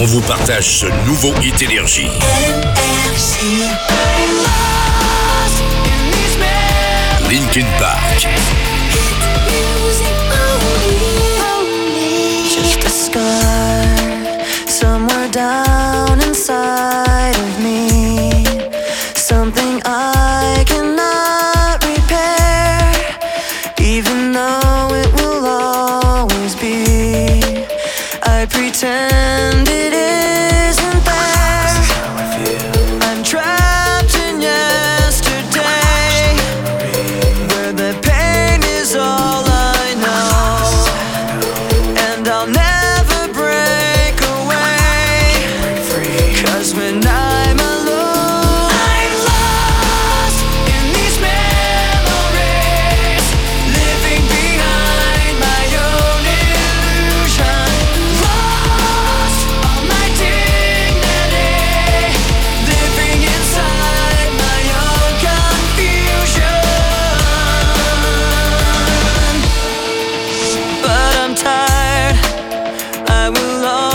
On vous partage ce nouveau hit Énergie. Linkin Park. Just a scar somewhere down inside of me. Something I cannot repair, even though it will always be. I pretend it isn't there. I'm trapped in yesterday, where the pain is all I know, and I'll never break away. 'Cause when I'm alone, I'm lost in these memories, living behind my own illusion. Lost all my dignity, living inside my own confusion. But I'm tired, I will